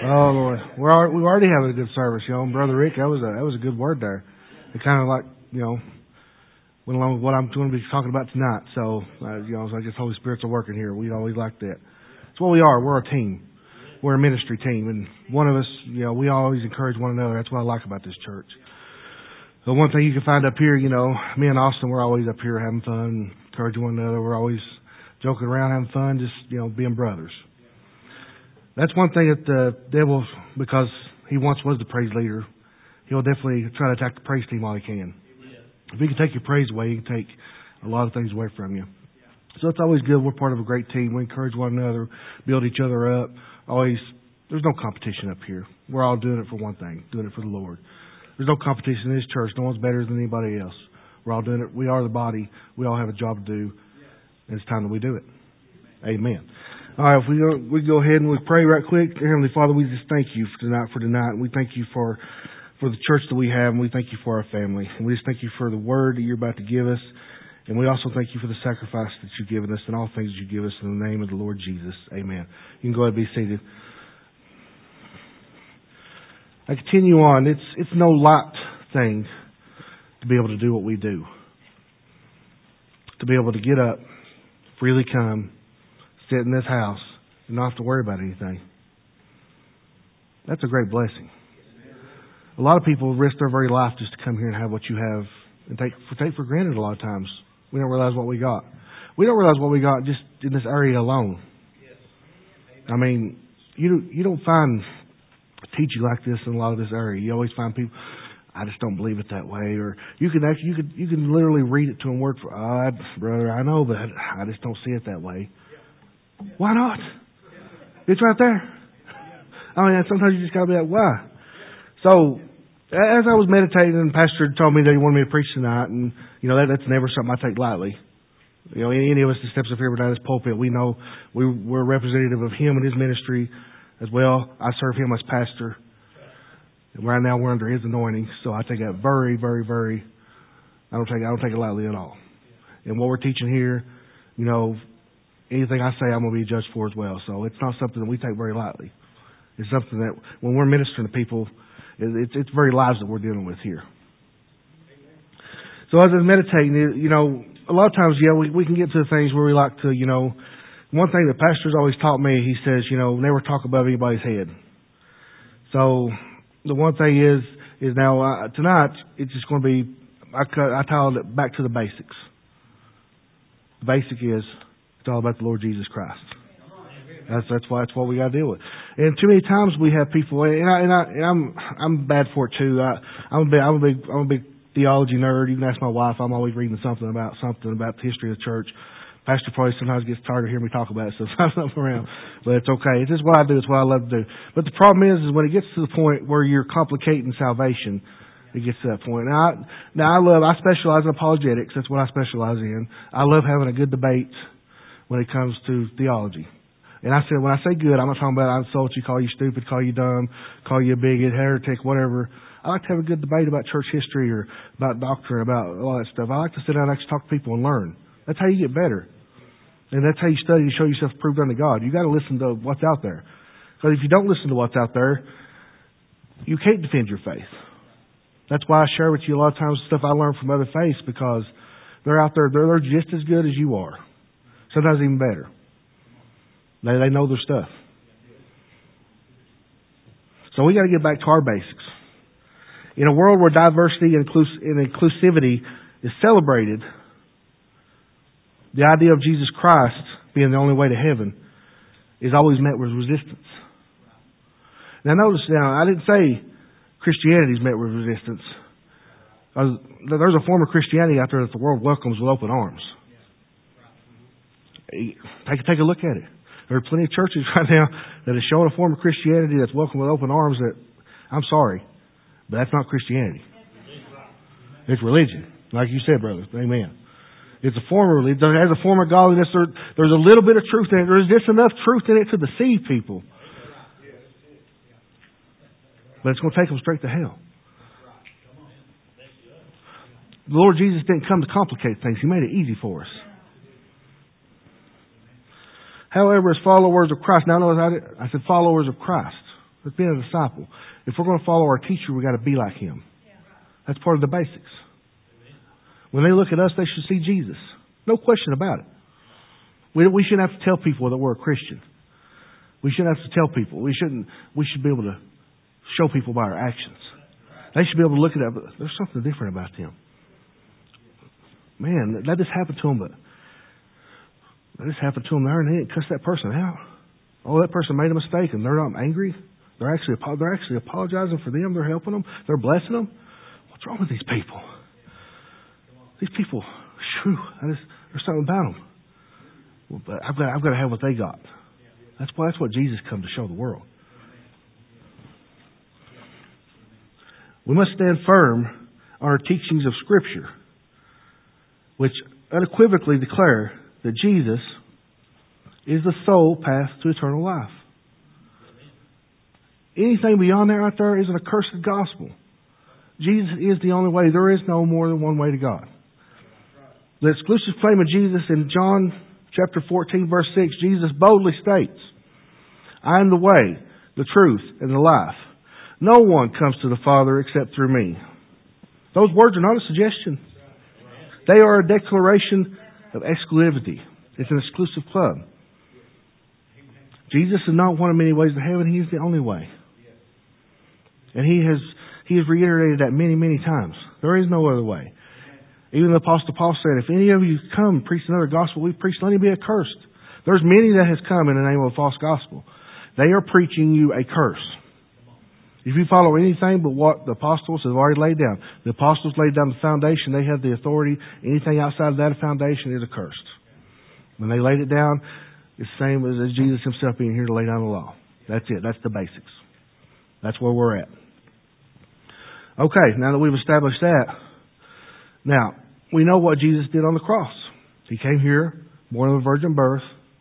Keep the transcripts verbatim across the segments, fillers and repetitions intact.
Oh Lord, we're already, we're already having a good service, you know. And Brother Rick, that was a that was a good word there. It kind of like, you know, went along with what I'm going to be talking about tonight. So, uh, you know, so I guess Holy Spirit's are working here. We always like that. It's what we are. We're a team. We're a ministry team, and one of us, you know, we always encourage one another. That's what I like about this church. So one thing you can find up here, you know, me and Austin, we're always up here having fun, encouraging one another. We're always joking around, having fun, just, you know, being brothers. That's one thing that the devil, because he once was the praise leader, he'll definitely try to attack the praise team while he can. If he can take your praise away, he can take a lot of things away from you. So it's always good. We're part of a great team. We encourage one another, build each other up. Always, there's no competition up here. We're all doing it for one thing, doing it for the Lord. There's no competition in this church. No one's better than anybody else. We're all doing it. We are the body. We all have a job to do, and it's time that we do it. Amen. All right, if we go, we go ahead and we pray right quick. Heavenly Father, we just thank you for tonight. For tonight, and we thank you for for the church that we have, and we thank you for our family. And we just thank you for the word that you're about to give us, and we also thank you for the sacrifice that you've given us and all things you give us in the name of the Lord Jesus. Amen. You can go ahead and be seated. I continue on. It's it's no light thing to be able to do what we do. To be able to get up, freely come, sit in this house, and not have to worry about anything. That's a great blessing. A lot of people risk their very life just to come here and have what you have and take for, take for granted a lot of times. We don't realize what we got. We don't realize what we got just in this area alone. I mean, you you don't find teaching like this in a lot of this area. You always find people, I just don't believe it that way. Or you can actually, you could you can literally read it to them word for, oh, brother, I know, but I just don't see it that way. Why not? It's right there. I mean, sometimes you just got to be like, why? So, as I was meditating, and Pastor told me that he wanted me to preach tonight, and, you know, that, that's never something I take lightly. You know, any of us that steps up here behind this pulpit, we know we, we're representative of him and his ministry as well. I serve him as pastor. And right now we're under his anointing, so I take that very, very, very, I don't take I don't take it lightly at all. And what we're teaching here, you know, anything I say I'm going to be judged for as well. So it's not something that we take very lightly. It's something that when we're ministering to people, it's, it's very lives that we're dealing with here. So as I was meditating, you know, a lot of times, yeah, we, we can get to the things where we like to, you know, one thing the pastor's always taught me, he says, you know, never talk above anybody's head. So the one thing is, is now uh, tonight, it's just going to be, I, I titled it Back to the Basics. The basic is, it's all about the Lord Jesus Christ. That's that's why that's what we got to deal with. And too many times we have people, and I and, I, and I'm I'm bad for it too. I, I'm a big I'm a big I'm a big theology nerd. You can ask my wife. I'm always reading something about something about the history of the church. Pastor probably sometimes gets tired of hearing me talk about it, so I'm not around. But it's okay. It's just what I do. It's what I love to do. But the problem is, is when it gets to the point where you're complicating salvation, it gets to that point. Now, I, now I love. I specialize in apologetics. That's what I specialize in. I love having a good debate when it comes to theology. And I said, when I say good, I'm not talking about I insult you, call you stupid, call you dumb, call you a bigot, heretic, whatever. I like to have a good debate about church history or about doctrine, about all that stuff. I like to sit down and actually talk to people and learn. That's how you get better. And that's how you study to show yourself approved unto God. You've got to listen to what's out there. Because if you don't listen to what's out there, you can't defend your faith. That's why I share with you a lot of times stuff I learned from other faiths, because they're out there, they're, they're just as good as you are. Sometimes even better. They, they know their stuff. So we got to get back to our basics. In a world where diversity and inclusivity is celebrated, the idea of Jesus Christ being the only way to heaven is always met with resistance. Now notice now, I didn't say Christianity is met with resistance. There's a form of Christianity out there that the world welcomes with open arms. Take, take a look at it. There are plenty of churches right now that are showing a form of Christianity that's welcomed with open arms that, I'm sorry, but that's not Christianity. It's religion. Like you said, brother. Amen. It's a form of religion. It has a form of godliness. There, there's a little bit of truth in it. There's just enough truth in it to deceive people. But it's going to take them straight to hell. The Lord Jesus didn't come to complicate things. He made it easy for us. However, as followers of Christ, now notice I said followers of Christ. That's being a disciple. If we're going to follow our teacher, we've got to be like him. That's part of the basics. When they look at us, they should see Jesus. No question about it. We, we shouldn't have to tell people that we're a Christian. We shouldn't have to tell people. We shouldn't. We should be able to show people by our actions. They should be able to look at that. But there's something different about them. Man, that just happened to them, but that just happened to them there, and they didn't cuss that person out. Oh, that person made a mistake, and they're not angry. They're actually they're actually apologizing for them. They're helping them. They're blessing them. What's wrong with these people? These people, shoo, I just, there's something about them. Well, but I've got I've got to have what they got. That's why that's what Jesus come to show the world. We must stand firm on our teachings of Scripture, which unequivocally declare that Jesus is the sole path to eternal life. Anything beyond that right there is an accursed gospel. Jesus is the only way. There is no more than one way to God. The exclusive claim of Jesus in John chapter fourteen, verse six, Jesus boldly states, I am the way, the truth, and the life. No one comes to the Father except through me. Those words are not a suggestion. They are a declaration of exclusivity. It's an exclusive club. Jesus is not one of many ways to heaven. He is the only way. And He has He has reiterated that many, many times. There is no other way. Even the Apostle Paul said, if any of you come and preach another gospel we preach, let him be accursed. There's many that has come in the name of a false gospel. They are preaching you a curse. If you follow anything but what the apostles have already laid down, the apostles laid down the foundation, they have the authority. Anything outside of that foundation is accursed. When they laid it down, it's the same as, as Jesus himself being here to lay down the law. That's it. That's the basics. That's where we're at. Okay, now that we've established that, now, we know what Jesus did on the cross. He came here, born of a virgin birth.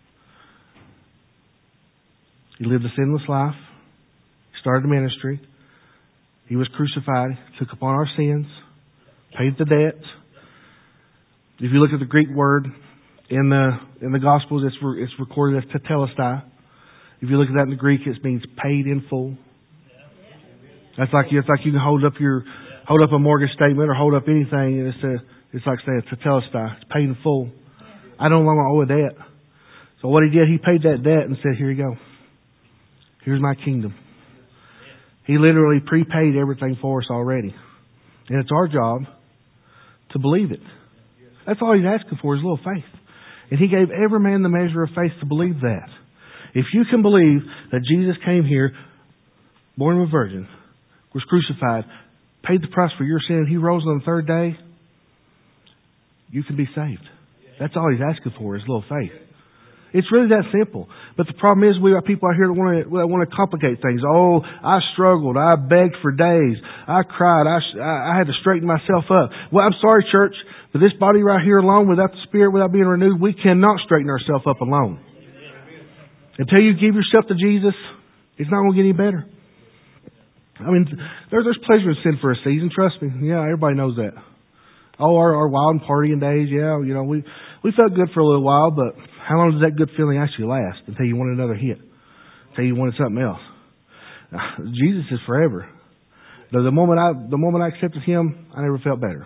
He lived a sinless life. He started a ministry. He was crucified, took upon our sins, paid the debt. If you look at the Greek word in the in the Gospels, it's re, it's recorded as tetelestai. If you look at that in the Greek, it means paid in full. That's like it's like you can hold up your hold up a mortgage statement or hold up anything, and it's a, it's like saying tetelestai. It's paid in full. I don't longer owe a debt. So what he did, he paid that debt and said, "Here you go. Here's my kingdom." He literally prepaid everything for us already, and it's our job to believe it. That's all he's asking for is a little faith, and he gave every man the measure of faith to believe that. If you can believe that Jesus came here, born of a virgin, was crucified, paid the price for your sin, He rose on the third day, you can be saved. That's all He's asking for is a little faith. It's really that simple. But the problem is we got people out here that want to that want to complicate things. Oh, I struggled. I begged for days. I cried. I, I had to straighten myself up. Well, I'm sorry, church, but this body right here alone, without the Spirit, without being renewed, we cannot straighten ourselves up alone. Until you give yourself to Jesus, it's not going to get any better. I mean, there, there's pleasure in sin for a season. Trust me. Yeah, everybody knows that. Oh, our, our wild and partying days. Yeah, you know, we we felt good for a little while, but how long does that good feeling actually last? Until you want another hit. Until you wanted something else. Jesus is forever. The, the moment I the moment I accepted Him, I never felt better.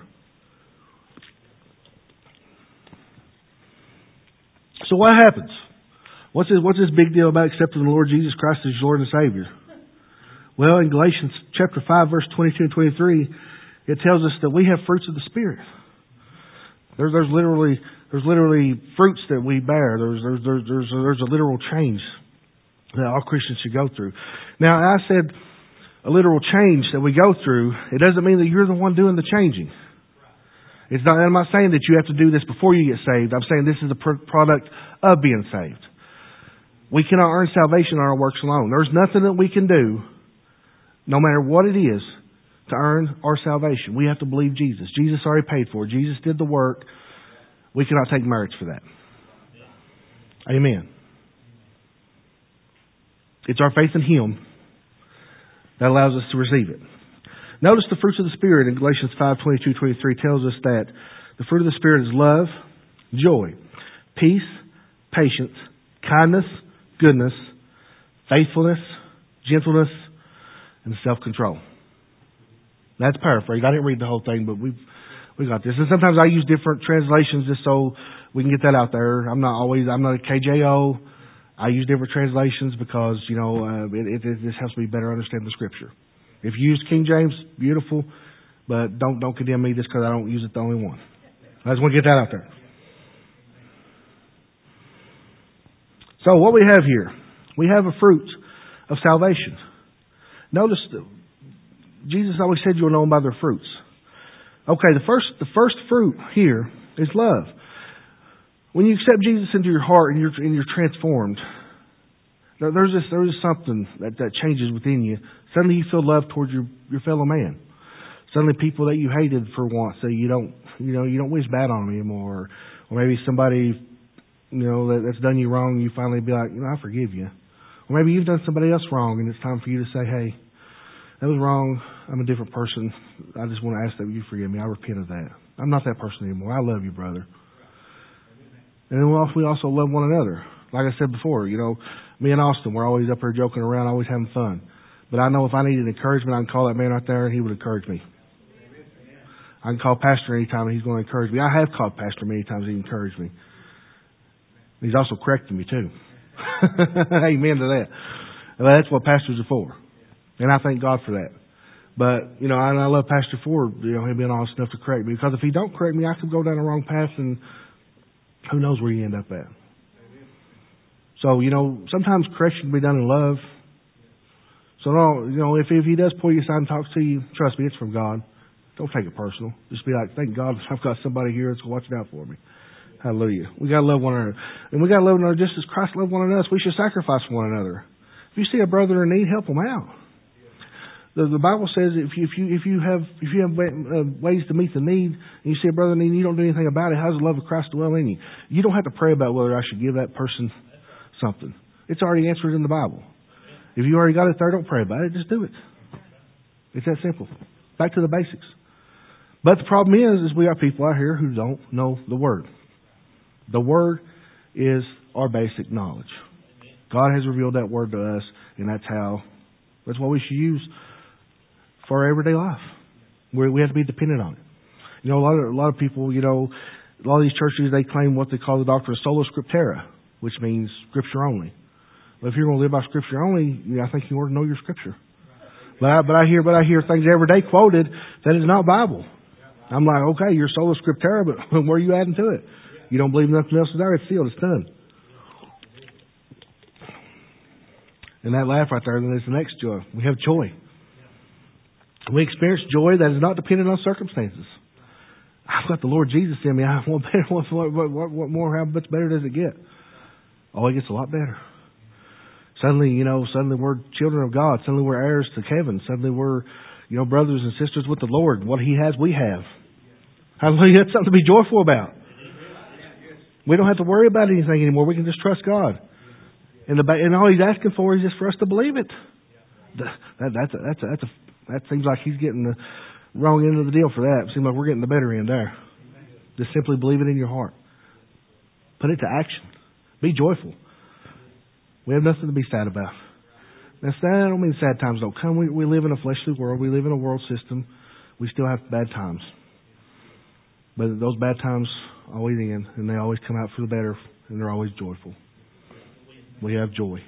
So what happens? What's this, what's this big deal about accepting the Lord Jesus Christ as your Lord and Savior? Well, in Galatians chapter five, verse twenty-two and twenty-three, it tells us that we have fruits of the Spirit. There's, there's literally there's literally fruits that we bear. There's there's there's there's a, there's a literal change that all Christians should go through. Now, I said a literal change that we go through. It doesn't mean that you're the one doing the changing. It's not. I'm not saying that you have to do this before you get saved. I'm saying this is a product of being saved. We cannot earn salvation on our works alone. There's nothing that we can do, no matter what it is, to earn our salvation. We have to believe Jesus. Jesus already paid for it. Jesus did the work. We cannot take merits for that. Amen. It's our faith in Him that allows us to receive it. Notice the fruits of the Spirit in Galatians five, twenty-two, twenty-three tells us that the fruit of the Spirit is love, joy, peace, patience, kindness, goodness, faithfulness, gentleness, and self-control. That's paraphrased. I didn't read the whole thing, but we've we got this. And sometimes I use different translations just so we can get that out there. I'm not always I'm not a K J O. I use different translations because you know uh, it, it, it just helps me better understand the Scripture. If you use King James, beautiful, but don't don't condemn me just because I don't use it the only one. I just want to get that out there. So what we have here, we have a fruit of salvation. Notice Jesus always said you'll know them by their fruits. Okay, the first the first fruit here is love. When you accept Jesus into your heart and you're and you're transformed, there's this there's something that, that changes within you. Suddenly you feel love towards your, your fellow man. Suddenly people that you hated for once, so you don't you know you don't wish bad on them anymore. Or maybe somebody you know that, that's done you wrong, you finally be like, you know, I forgive you. Or maybe you've done somebody else wrong, and it's time for you to say, hey, that was wrong. I'm a different person. I just want to ask that you forgive me. I repent of that. I'm not that person anymore. I love you, brother. And then we also, we also love one another. Like I said before, you know, me and Austin, we're always up here joking around, always having fun. But I know if I needed encouragement, I can call that man right there, and he would encourage me. I can call Pastor anytime, and he's going to encourage me. I have called Pastor many times, and he encouraged me. He's also corrected me, too. Amen to that. But that's what pastors are for. And I thank God for that. But, you know, I, I love Pastor Ford, you know, him being honest enough to correct me. Because if he don't correct me, I could go down the wrong path and who knows where you end up at. So, you know, sometimes correction can be done in love. So, no, you know, if, if he does pull you aside and talks to you, trust me, it's from God. Don't take it personal. Just be like, thank God I've got somebody here that's watching out for me. Hallelujah. We got to love one another. And we got to love one another just as Christ loved one another. We should sacrifice one another. If you see a brother in need, help him out. The, the Bible says if you if you if you have if you have ways to meet the need, and you see a brother in need and you don't do anything about it, how does the love of Christ dwell in you? You don't have to pray about whether I should give that person something. It's already answered in the Bible. If you already got it there, don't pray about it. Just do it. It's that simple. Back to the basics. But the problem is, is we got people out here who don't know the Word. The Word is our basic knowledge. God has revealed that Word to us, and that's how, that's what we should use for our everyday life. We we have to be dependent on it. You know, a lot of a lot of people, you know, a lot of these churches, they claim what they call the doctrine of sola scriptura, which means Scripture only. But if you're going to live by Scripture only, you know, I think you ought to know your Scripture. But I, but I hear, but I hear things every day quoted that is not Bible. I'm like, okay, you're sola scriptura, but where are you adding to it? You don't believe nothing else is there, it's sealed, it's done. And that laugh right there, then is the next joy. We have joy. We experience joy that is not dependent on circumstances. I've got the Lord Jesus in me. I want better. What, what, what, what more? How much better does it get? Oh, it gets a lot better. Suddenly, you know, suddenly we're children of God. Suddenly we're heirs to heaven. Suddenly we're, you know, brothers and sisters with the Lord. What He has, we have. Hallelujah. That's something to be joyful about. We don't have to worry about anything anymore. We can just trust God. And, the, and all He's asking for is just for us to believe it. That, that's a, that's a, that's a, that seems like He's getting the wrong end of the deal for that. It seems like we're getting the better end there. Just simply believe it in your heart. Put it to action. Be joyful. We have nothing to be sad about. Now, sad, I don't mean sad times don't come. We, we live in a fleshly world. We live in a world system. We still have bad times. But those bad times always end, and they always come out for the better, and they're always joyful. We have joy.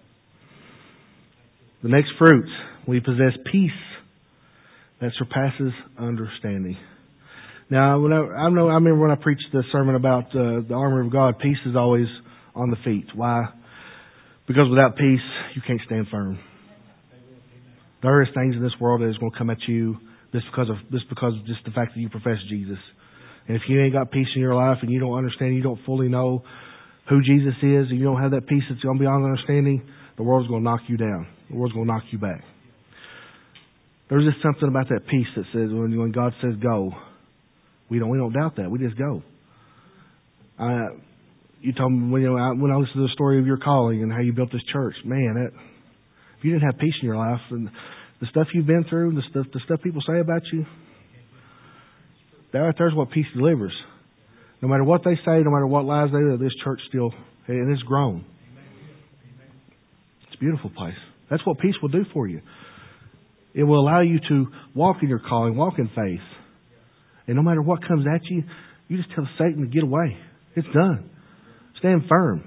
The next fruit, we possess peace that surpasses understanding. Now, when I, I know, I remember when I preached the sermon about uh, the armor of God, peace is always on the feet. Why? Because without peace, you can't stand firm. There is things in this world that is going to come at you just because of just because of just the fact that you profess Jesus. And if you ain't got peace in your life and you don't understand, you don't fully know who Jesus is, and you don't have that peace that's going beyond understanding, the world's going to knock you down. The world's going to knock you back. There's just something about that peace that says when when God says go, we don't we don't doubt that. We just go. I, you told me when, you know, I, when I listened to the story of your calling and how you built this church, man, that, if you didn't have peace in your life and the stuff you've been through, the stuff the stuff people say about you, that right there is what peace delivers. No matter what they say, no matter what lies they do, this church still, and it's grown. It's a beautiful place. That's what peace will do for you. It will allow you to walk in your calling, walk in faith. And no matter what comes at you, you just tell Satan to get away. It's done. Stand firm.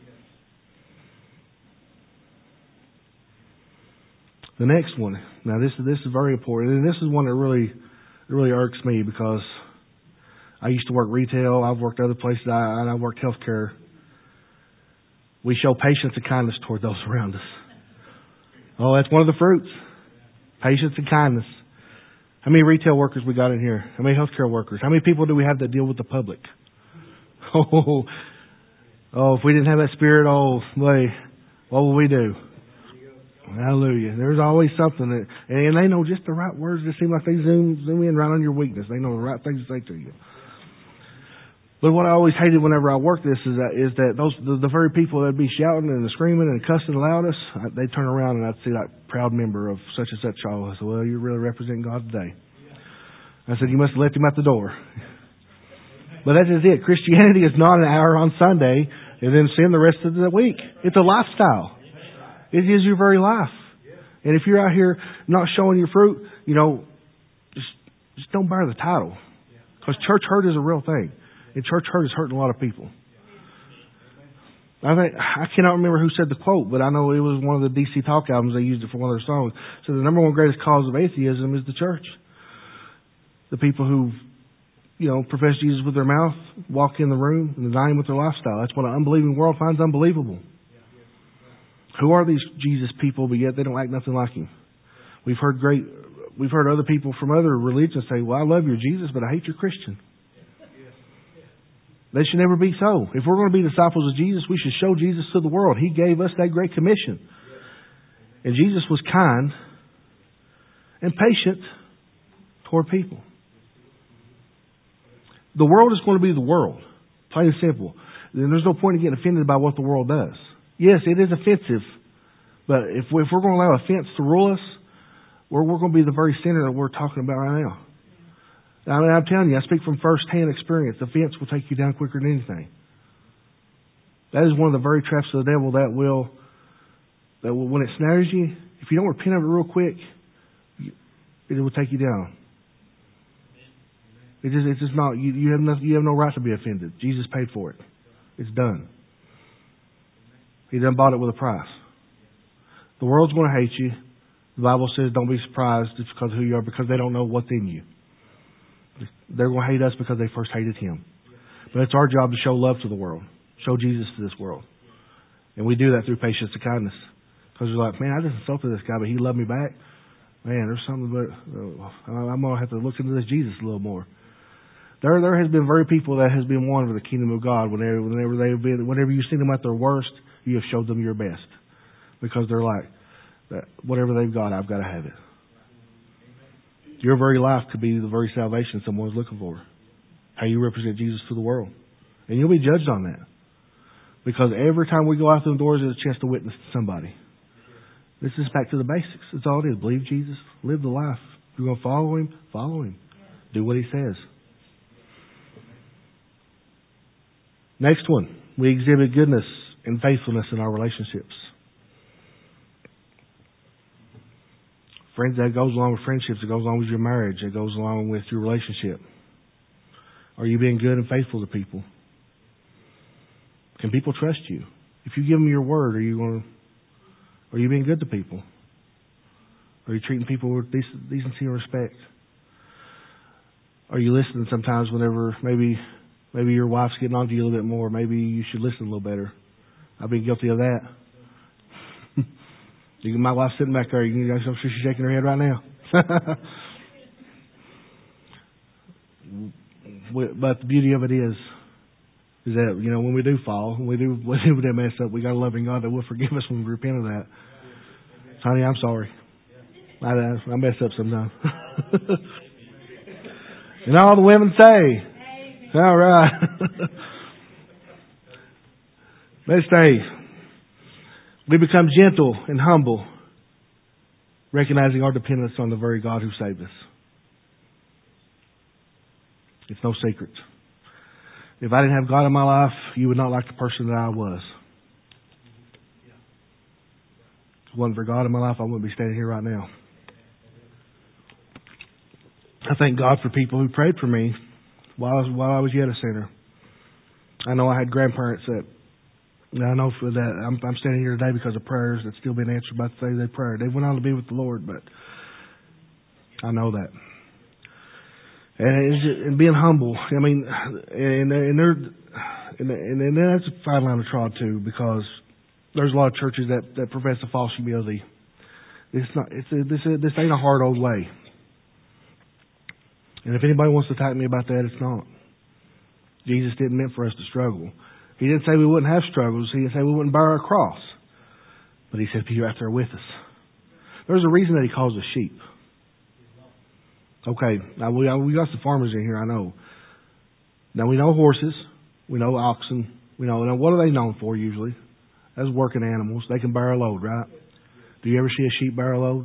The next one. Now this is this is very important, and this is one that really really irks me because I used to work retail. I've worked other places, I, and I've worked healthcare. We show patience and kindness toward those around us. Oh, that's one of the fruits. Patience and kindness. How many retail workers we got in here? How many healthcare workers? How many people do we have that deal with the public? Oh, oh, if we didn't have that spirit, oh, boy, what would we do? Hallelujah. There's always something that, and they know just the right words that seem like they zoom zoom in right on your weakness. They know the right things to say to you. But what I always hated whenever I worked this is that is that those the, the very people that'd be shouting and screaming and cussing the loudest, I, they'd turn around and I'd see like proud member of such and such child. I said, well, you're really representing God today. I said, you must have left him at the door. But that is it. Christianity is not an hour on Sunday and then sin the rest of the week. It's a lifestyle. It is your very life. And if you're out here not showing your fruit, you know, just just don't bear the title. Because church hurt is a real thing. And church hurt is hurting a lot of people. I think I cannot remember who said the quote, but I know it was one of the D C Talk albums. They used it for one of their songs. So the number one greatest cause of atheism is the church. The people who, you know, profess Jesus with their mouth, walk in the room, and deny Him with their lifestyle. That's what an unbelieving world finds unbelievable. Who are these Jesus people, but yet they don't act nothing like Him? We've heard great, we've heard other people from other religions say, well, I love your Jesus, but I hate your Christian. They should never be so. If we're going to be disciples of Jesus, we should show Jesus to the world. He gave us that great commission. And Jesus was kind and patient toward people. The world is going to be the world. Plain and simple. And there's no point in getting offended by what the world does. Yes, it is offensive. But if, we, if we're going to allow offense to rule us, we're, we're going to be the very center that we're talking about right now. I mean, I'm telling you, I speak from first-hand experience. Offense will take you down quicker than anything. That is one of the very traps of the devil that will, that will, when it snares you, if you don't repent of it real quick, it will take you down. It just, it's just not, you, you, have no, you have no right to be offended. Jesus paid for it. It's done. He done bought it with a price. The world's going to hate you. The Bible says don't be surprised just because of who you are, because they don't know what's in you. They're going to hate us because they first hated Him. But it's our job to show love to the world. Show Jesus to this world. And we do that through patience and kindness. Because you're like, man, I just insulted this guy, but he loved me back. Man, there's something about, uh, I'm going to have to look into this Jesus a little more. There there has been very people that has been won for the kingdom of God. Whenever, whenever, they've been, whenever you've seen them at their worst, you have showed them your best. Because they're like, whatever they've got, I've got to have it. Your very life could be the very salvation someone's looking for. How you represent Jesus to the world. And you'll be judged on that. Because every time we go out through the doors, there's a chance to witness to somebody. This is back to the basics. That's all it is. Believe Jesus. Live the life. If you're going to follow Him, follow Him. Do what He says. Next one. We exhibit goodness and faithfulness in our relationships. Friends, that goes along with friendships. It goes along with your marriage. It goes along with your relationship. Are you being good and faithful to people? Can people trust you? If you give them your word, are you going to, are you being good to people? Are you treating people with decent, decency and respect? Are you listening sometimes whenever maybe maybe your wife's getting on to you a little bit more? Maybe you should listen a little better. I've been guilty of that. You, my wife's sitting back there. You, I'm sure she's shaking her head right now. But the beauty of it is, is that, you know, when we do fall, when we do, when we do mess up, we got a loving God that will forgive us when we repent of that. Honey, I'm sorry. I, I mess up sometimes. And all the women say, all right. Let's stay. We become gentle and humble, recognizing our dependence on the very God who saved us. It's no secret. If I didn't have God in my life, you would not like the person that I was. If it wasn't for God in my life, I wouldn't be standing here right now. I thank God for people who prayed for me while I was, while I was yet a sinner. I know I had grandparents that, I know for that, I'm, I'm standing here today because of prayers that's still been answered by the day they prayed. They went on to be with the Lord, but I know that. And, it's just, and being humble, I mean, and, and they're, and, and, and that's a fine line to trod too, because there's a lot of churches that, that profess a false humility. It's not, it's a, this, this ain't a hard old way. And if anybody wants to attack me about that, it's not. Jesus didn't mean for us to struggle. He didn't say we wouldn't have struggles. He didn't say we wouldn't bear our cross. But He said, be right there with us. There's a reason that He calls us sheep. Okay, now we, we got some farmers in here, I know. Now we know horses. We know oxen. We know, now what are they known for usually? As working animals. They can bear a load, right? Do you ever see a sheep bear a load?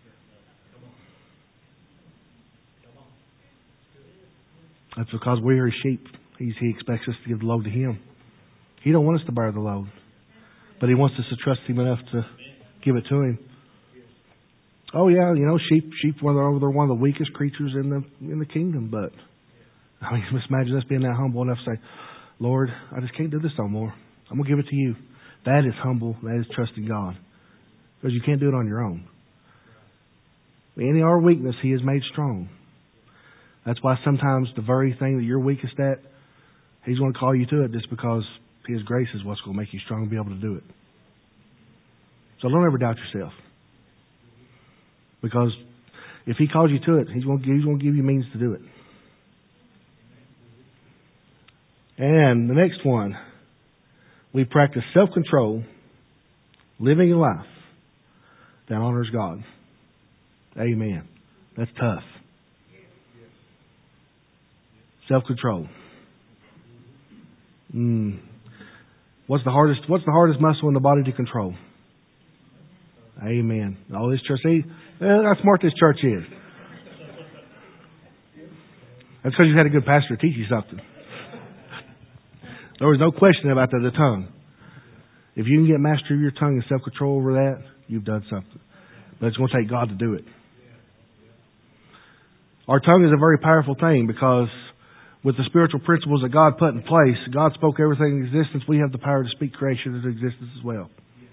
That's because we are His sheep. He's, he expects us to give the load to Him. He don't want us to bear the load. But He wants us to trust Him enough to give it to Him. Oh yeah, you know, sheep sheep they're, they're one of the weakest creatures in the in the kingdom, but I mean, just imagine us being that humble enough to say, Lord, I just can't do this no more. I'm gonna give it to You. That is humble, that is trusting God. Because you can't do it on your own. In our weakness He is made strong. That's why sometimes the very thing that you're weakest at, He's going to call you to it just because His grace is what's going to make you strong and be able to do it. So don't ever doubt yourself. Because if He calls you to it, He's going to, he's going to give you means to do it. And the next one, we practice self-control, living a life that honors God. Amen. That's tough. Self-control. Mm. What's the hardest? What's the hardest muscle in the body to control? Amen. All this church, see, well, how smart this church is. That's because you had a good pastor to teach you something. There was no question about the, the tongue. If you can get mastery of your tongue and self-control over that, you've done something. But it's going to take God to do it. Our tongue is a very powerful thing because with the spiritual principles that God put in place, God spoke everything in existence. We have the power to speak creation into existence as well.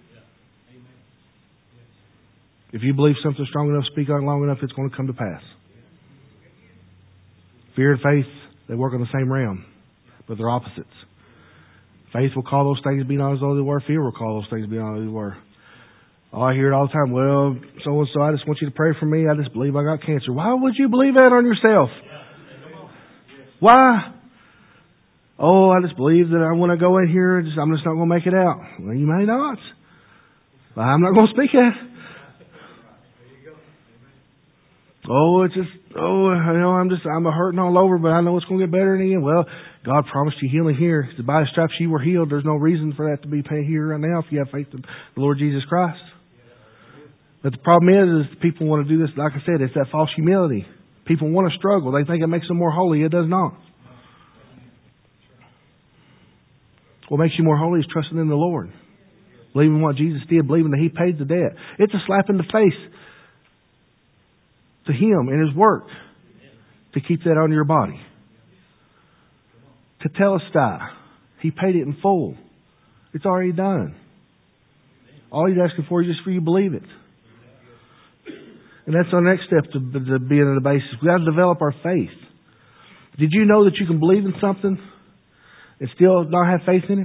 If you believe something strong enough, speak on it long enough, it's going to come to pass. Fear and faith, they work on the same realm, but they're opposites. Faith will call those things be not as though they were. Fear will call those things be not as though they were. Oh, I hear it all the time. Well, so-and-so, I just want you to pray for me. I just believe I got cancer. Why would you believe that on yourself? Why? Oh, I just believe that I want to go in here. And just, I'm just not going to make it out. Well, you may not. But I'm not going to speak it. Oh, it's just, oh, you know, I'm just, I'm hurting all over, but I know it's going to get better in the end. Well, God promised you healing here. He said, by His stripes you were healed. There's no reason for that to be paid here right now if you have faith in the Lord Jesus Christ. But the problem is, is people want to do this, like I said, it's that false humility. People want to struggle. They think it makes them more holy. It does not. What makes you more holy is trusting in the Lord. Believing what Jesus did. Believing that He paid the debt. It's a slap in the face to Him and His work to keep that on your body. Tetelestai. He paid it in full. It's already done. All He's asking for is just for you to believe it. And that's our next step to, to being in the basis. We've got to develop our faith. Did you know that you can believe in something and still not have faith in it?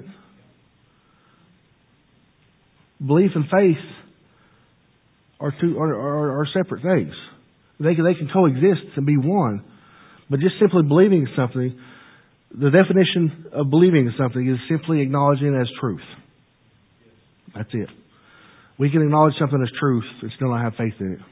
Belief and faith are two are, are, are separate things. They can, they can coexist and be one. But just simply believing in something, the definition of believing in something is simply acknowledging it as truth. That's it. We can acknowledge something as truth and still not have faith in it.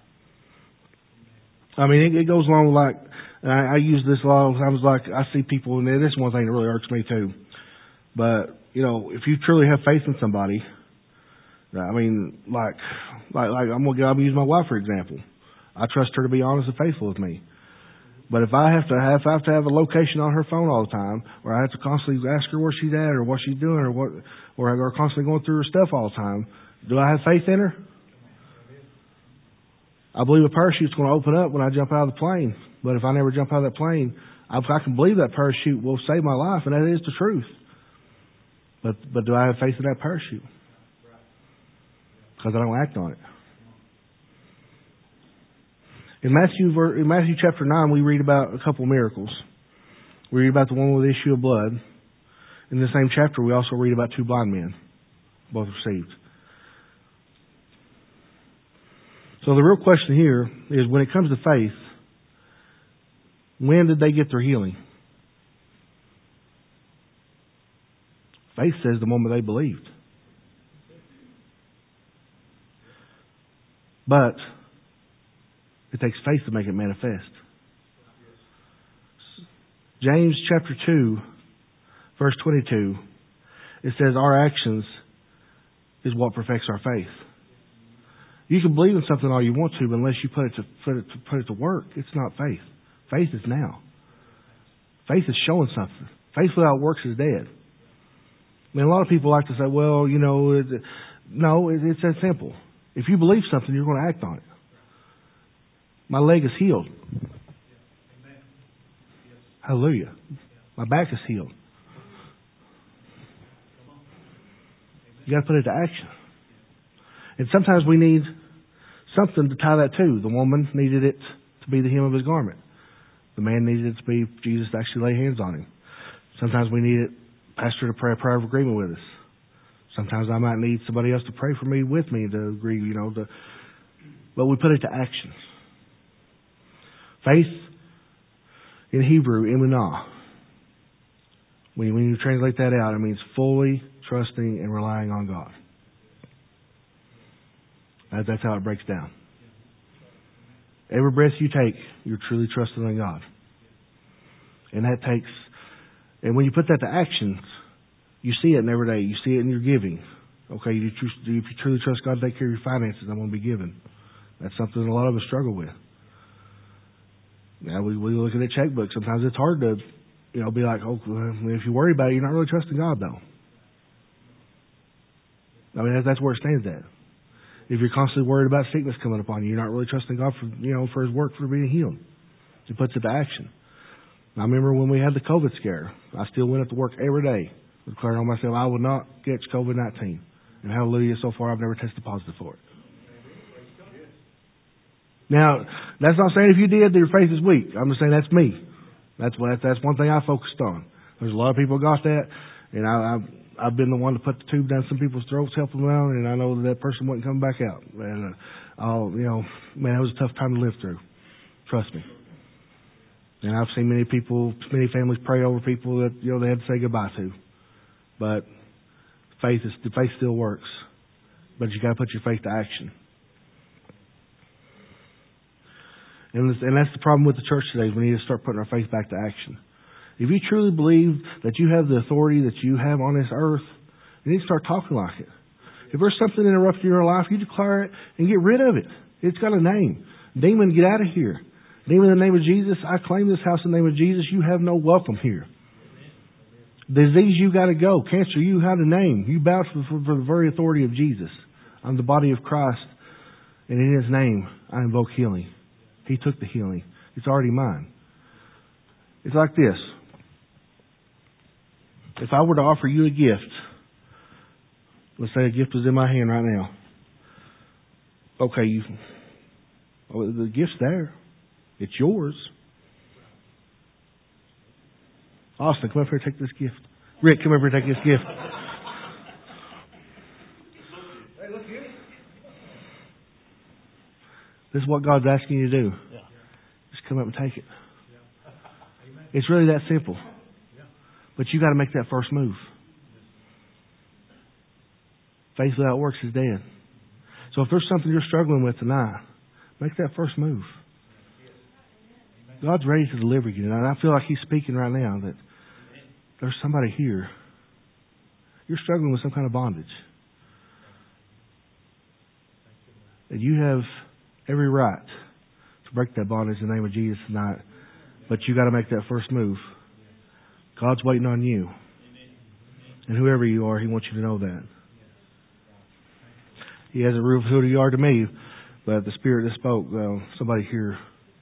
I mean, it, it goes along with like, and I, I use this a lot of times, like I see people, and this is one thing that really irks me too. But, you know, if you truly have faith in somebody, I mean, like, like, like I'm going to I'm gonna use my wife for example. I trust her to be honest and faithful with me. But if I have to have, if I have to have a location on her phone all the time, or I have to constantly ask her where she's at, or what she's doing, or what, or, or constantly going through her stuff all the time, do I have faith in her? I believe a parachute's going to open up when I jump out of the plane. But if I never jump out of that plane, I, I can believe that parachute will save my life, and that is the truth. But but do I have faith in that parachute? Because I don't act on it. In Matthew, in Matthew chapter nine, we read about a couple miracles. We read about the one with the issue of blood. In the same chapter, we also read about two blind men, both received. So the real question here is, when it comes to faith, when did they get their healing? Faith says the moment they believed. But it takes faith to make it manifest. James chapter two, verse twenty-two, it says our actions is what perfects our faith. You can believe in something all you want to, but unless you put it to put it to, put it to work, it's not faith. Faith is now. Faith is showing something. Faith without works is dead. I mean, a lot of people like to say, well, you know, it, no, it, it's that simple. If you believe something, you're going to act on it. My leg is healed. Hallelujah. My back is healed. You got to put it to action. And sometimes we need something to tie that to. The woman needed it to be the hem of his garment. The man needed it to be Jesus to actually lay hands on him. Sometimes we need it, pastor to pray a prayer of agreement with us. Sometimes I might need somebody else to pray for me with me to agree, you know. To, but we put it to action. Faith in Hebrew, emunah. When, when you translate that out, it means fully trusting and relying on God. That, that's how it breaks down. Every breath you take, you're truly trusting in God. And that takes, and when you put that to action, you see it in every day. You see it in your giving. Okay, you, if you truly trust God to take care of your finances, I'm going to be giving. That's something a lot of us struggle with. Now, we, we look at a checkbook. Sometimes it's hard to, you know, be like, oh, if you worry about it, you're not really trusting God, though. I mean, that's where it stands at. If you're constantly worried about sickness coming upon you, you're not really trusting God for, you know, for His work for being healed. He puts it to action. I remember when we had the COVID scare, I still went up to work every day, declaring on myself, I will not catch COVID nineteen. And hallelujah, so far I've never tested positive for it. Now, that's not saying if you did, your faith is weak. I'm just saying that's me. That's what that's one thing I focused on. There's a lot of people who got that, and I, I've I've been the one to put the tube down some people's throats, help them out, and I know that that person wasn't coming back out. And uh, I'll, you know, man, it was a tough time to live through. Trust me. And I've seen many people, many families pray over people that, you know, they had to say goodbye to. But faith is the faith still works. But you got to put your faith to action. And, and that's the problem with the church today. Is we need to start putting our faith back to action. If you truly believe that you have the authority that you have on this earth, you need to start talking like it. If there's something interrupting your life, you declare it and get rid of it. It's got a name. Demon, get out of here. Demon, in the name of Jesus, I claim this house in the name of Jesus. You have no welcome here. Disease, you got to go. Cancer, you have a name. You bow for, for, for the very authority of Jesus. I'm the body of Christ, and in His name, I invoke healing. He took the healing. It's already mine. It's like this. If I were to offer you a gift, let's say a gift was in my hand right now. Okay, you, well, the gift's there. It's yours. Austin, come up here and take this gift. Rick, come up here and take this gift. This is what God's asking you to do. Just come up and take it. It's really that simple. But you got to make that first move. Faith without works is dead. So if there's something you're struggling with tonight, make that first move. God's ready to deliver you. And I feel like He's speaking right now that there's somebody here. You're struggling with some kind of bondage. And you have every right to break that bondage in the name of Jesus tonight. But you got to make that first move. God's waiting on you. And whoever you are, He wants you to know that. He hasn't revealed who you are to me. But the Spirit that spoke, well, somebody here,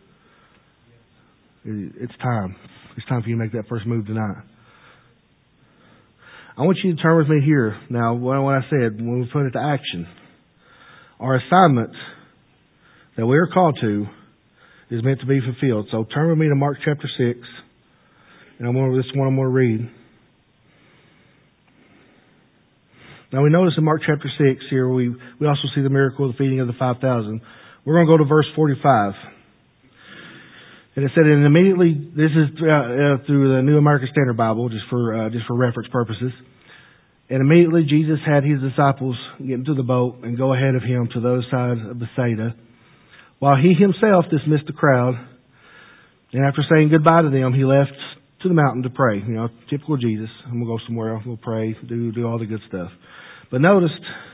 it's time. It's time for you to make that first move tonight. I want you to turn with me here. Now, what I said, when we put it to action, our assignment that we are called to is meant to be fulfilled. So turn with me to Mark chapter six. And I'm going to, this one I'm going to read. Now we notice in Mark chapter six here, we, we also see the miracle of the feeding of the five thousand. We're going to go to verse forty-five. And it said, and immediately, this is uh, uh, through the New American Standard Bible, just for uh, just for reference purposes. And immediately Jesus had his disciples get into the boat and go ahead of him to the other side of Bethsaida, while he himself dismissed the crowd. And after saying goodbye to them, he left to the mountain to pray. You know, typical Jesus. I'm going to go somewhere else. We'll pray, do do all the good stuff. But notice,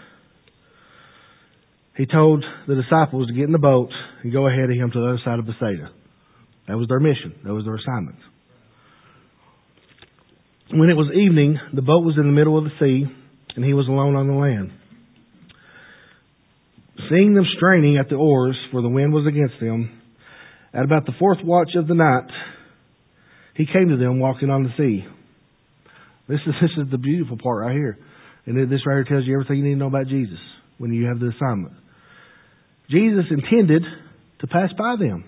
he told the disciples to get in the boat and go ahead of him to the other side of Bethsaida. That was their mission. That was their assignment. When it was evening, the boat was in the middle of the sea, and he was alone on the land. Seeing them straining at the oars, for the wind was against them, at about the fourth watch of the night, he came to them walking on the sea. This is this is the beautiful part right here. And this right here tells you everything you need to know about Jesus when you have the assignment. Jesus intended to pass by them.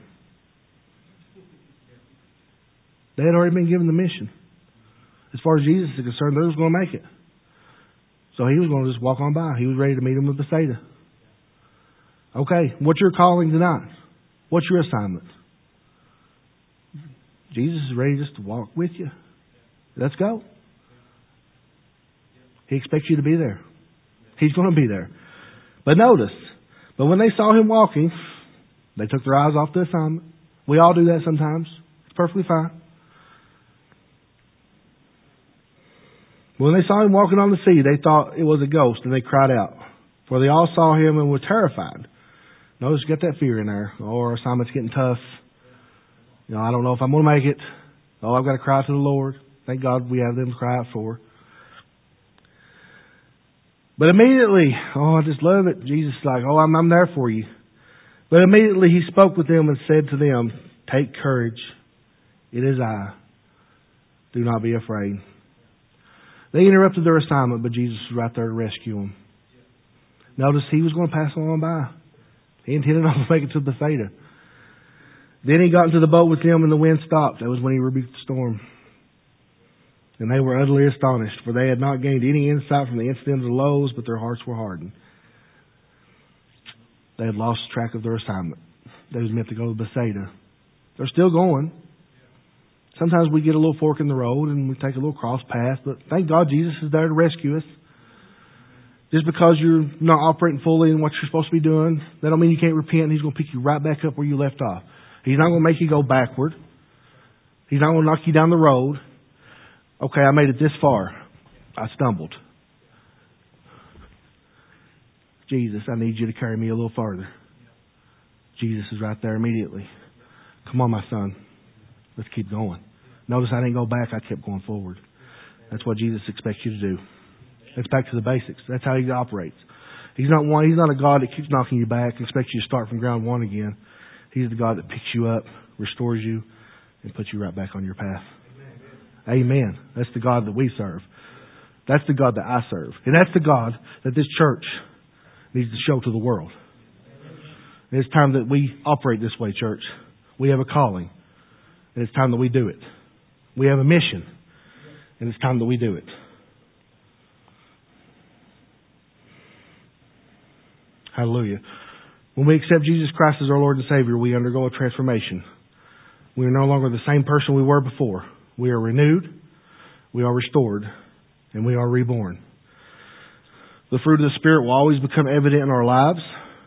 They had already been given the mission. As far as Jesus is concerned, they was going to make it. So he was going to just walk on by. He was ready to meet them with Bethsaida. Okay, what's your calling tonight? What's your assignment? Jesus is ready just to walk with you. Let's go. He expects you to be there. He's going to be there. But notice, but when they saw him walking, they took their eyes off the assignment. We all do that sometimes. It's perfectly fine. When they saw him walking on the sea, they thought it was a ghost, and they cried out. For they all saw him and were terrified. Notice, you got that fear in there. Oh, our assignment's getting tough. You know, I don't know if I'm going to make it. Oh, I've got to cry to the Lord. Thank God we have them to cry out for. But immediately, oh, I just love it. Jesus is like, oh, I'm, I'm there for you. But immediately he spoke with them and said to them, take courage. It is I. Do not be afraid. They interrupted their assignment, but Jesus was right there to rescue them. Notice he was going to pass on by. He intended not to make it to Bethsaida. Then he got into the boat with them and the wind stopped. That was when he rebuked the storm. And they were utterly astonished, for they had not gained any insight from the incident of the loaves, but their hearts were hardened. They had lost track of their assignment. They was meant to go to Bethsaida. They're still going. Sometimes we get a little fork in the road and we take a little cross path, but thank God Jesus is there to rescue us. Just because you're not operating fully in what you're supposed to be doing, that don't mean you can't repent, and He's going to pick you right back up where you left off. He's not going to make you go backward. He's not going to knock you down the road. Okay, I made it this far. I stumbled. Jesus, I need you to carry me a little farther. Jesus is right there immediately. Come on, my son. Let's keep going. Notice I didn't go back. I kept going forward. That's what Jesus expects you to do. It's back to the basics. That's how He operates. He's not one. He's not a God that keeps knocking you back and expects you to start from ground one again. He's the God that picks you up, restores you, and puts you right back on your path. Amen. Amen. That's the God that we serve. That's the God that I serve. And that's the God that this church needs to show to the world. And it's time that we operate this way, church. We have a calling. And it's time that we do it. We have a mission. And it's time that we do it. Hallelujah. When we accept Jesus Christ as our Lord and Savior, we undergo a transformation. We are no longer the same person we were before. We are renewed, we are restored, and we are reborn. The fruit of the Spirit will always become evident in our lives,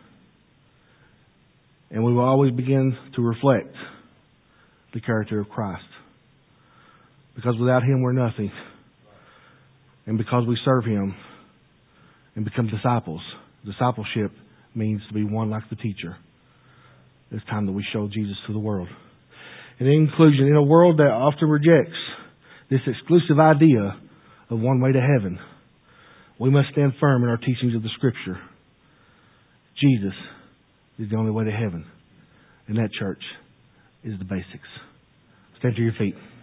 and we will always begin to reflect the character of Christ. Because without Him, we're nothing. And because we serve Him and become disciples, discipleship means to be one like the teacher. It's time that we show Jesus to the world. And in conclusion, in a world that often rejects this exclusive idea of one way to heaven, we must stand firm in our teachings of the Scripture. Jesus, is the only way to heaven. And that, church, is the basics. Stand to your feet.